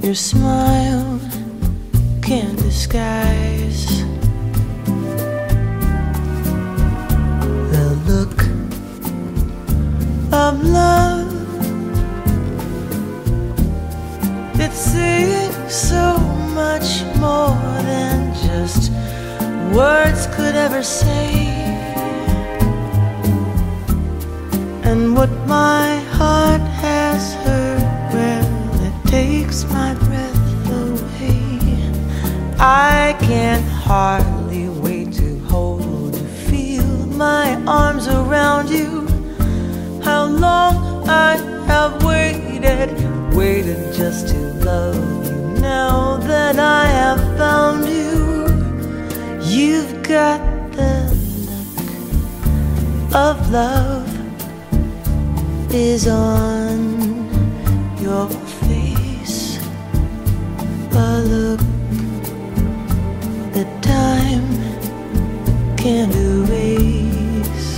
your smile can't disguise the look of love that's saying so much more than just words could ever say. And what my heart has heard, well, it takes my breath away. I can hardly wait to hold you, feel my arms around you. How long I have waited just to love you. Now that I have found you, you've got the look of love is on your face, a look that time can't erase.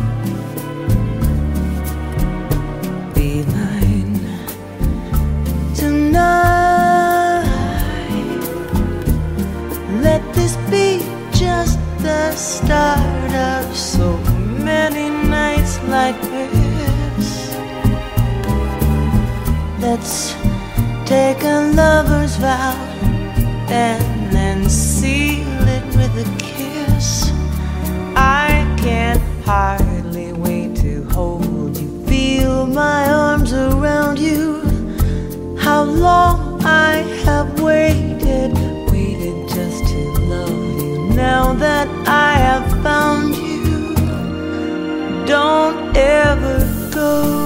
Be mine tonight. Let this be just the start of so many nights like this. Let's take a lover's vow and then seal it with a kiss. I can't hardly wait to hold you, feel my arms around you. How long I have waited just to love you. Now that I have found you, don't ever go.